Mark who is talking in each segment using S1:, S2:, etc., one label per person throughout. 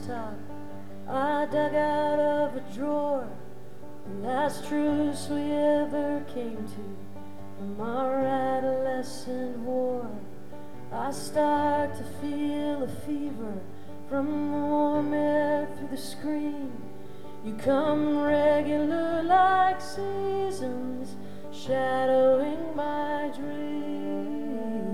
S1: sock I dug out of a drawer, the last truce we ever came to from our adolescent war. I start to feel a fever from the warm air through the screen. You come regular like seasons, shadowing my dreams.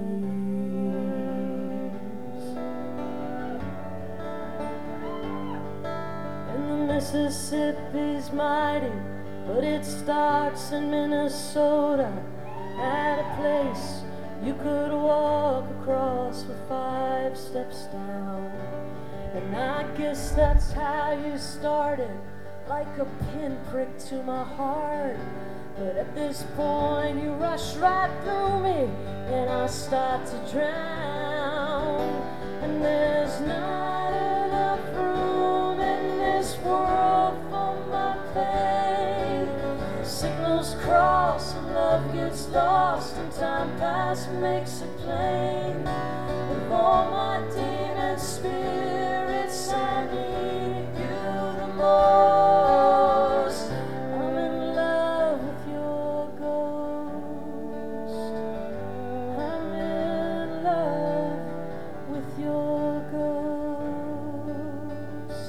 S1: And the Mississippi's mighty, but it starts in Minnesota, at a place you could walk across with 5 steps down. And I guess that's how you started, like a pinprick to my heart. But at this point you rush right through me, and I start to drown. And there's not enough room in this world for my pain. Signals cross and love gets lost, and time past makes it plain. With all my demon spirits, I need you the most. I'm in love with your ghost. I'm in love with your ghost.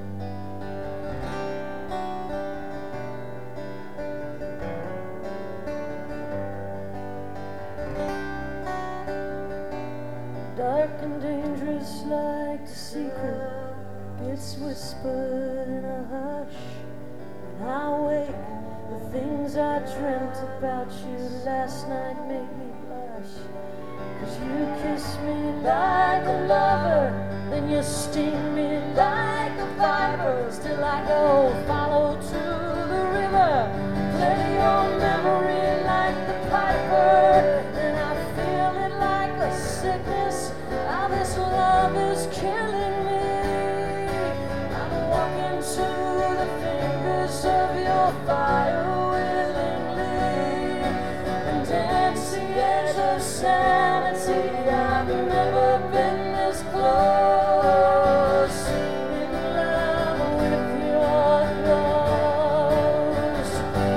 S1: Dark and dangerous like the secret gets whispered in a hush. And I wake, the things I dreamt about you last night make me blush. 'Cause you kiss me like a lover, then you sting me like a viper. Still I go follow to the river, play your memory like the piper. And I feel it like a sickness, how this love is killing me. I'm walking to the fingers of your fire willingly, and dance the edge of sanity. I've never been this close, in love with your ghost.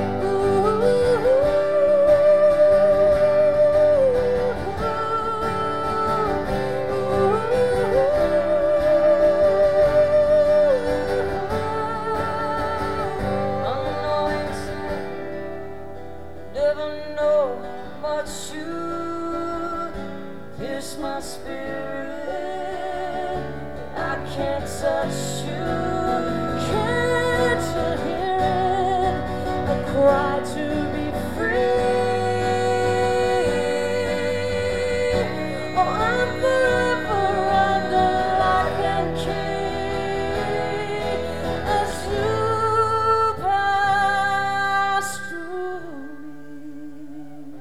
S1: Unknowing sin, never know much you pierce my spirit. I can't touch you, can't you hear it? I cry to be free. Oh, I'm forever under lock and key as you pass through me.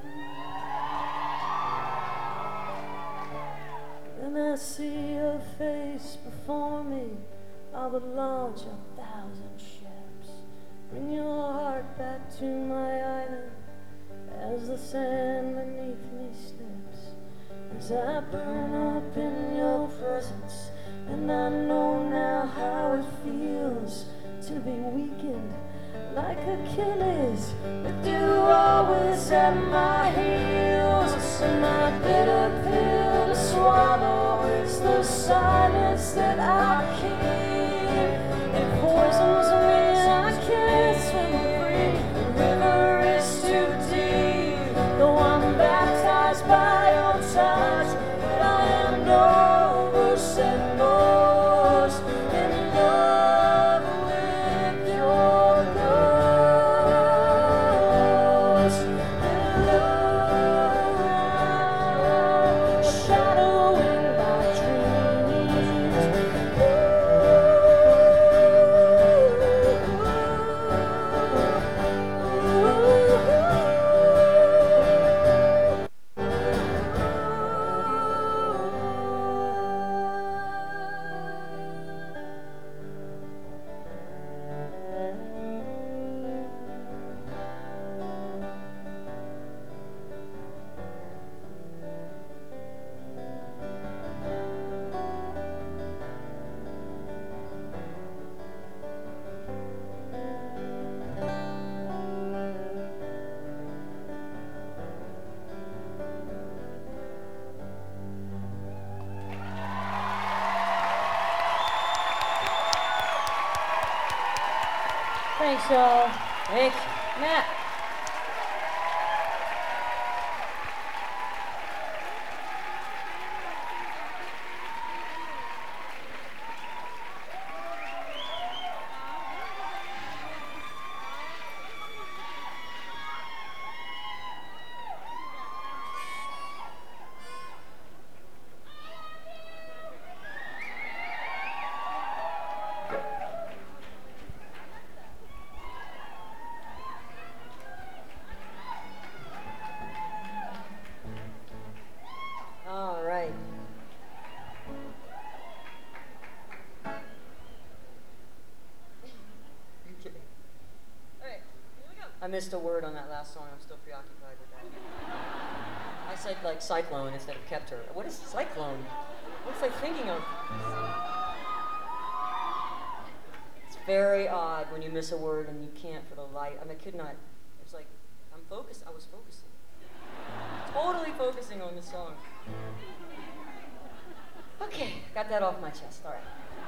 S1: And I see your face before me, I would launch 1,000 ships. Bring your heart back to my island as the sand beneath me slips. As I burn up in your presence, and I know now how it feels to be weakened like Achilles, with you always at my heels. And my bitter pill to swallow is the silence that I keep. It poisons me, I can't swim free. The river is too deep, though I'm baptized by your touch. But I am no set most in love with your ghost. In love Thanks, y'all. Thanks, Matt. All right. Okay. All right, here we go. I missed a word on that last song. I'm still preoccupied with that. I said like cyclone instead of kept her. What is cyclone? What was I thinking of? It's very odd when you miss a word and you can't for the life. I mean, I could not. It's like I'm focused. I was focusing. Totally focusing on the song. Okay, got that off my chest. All right.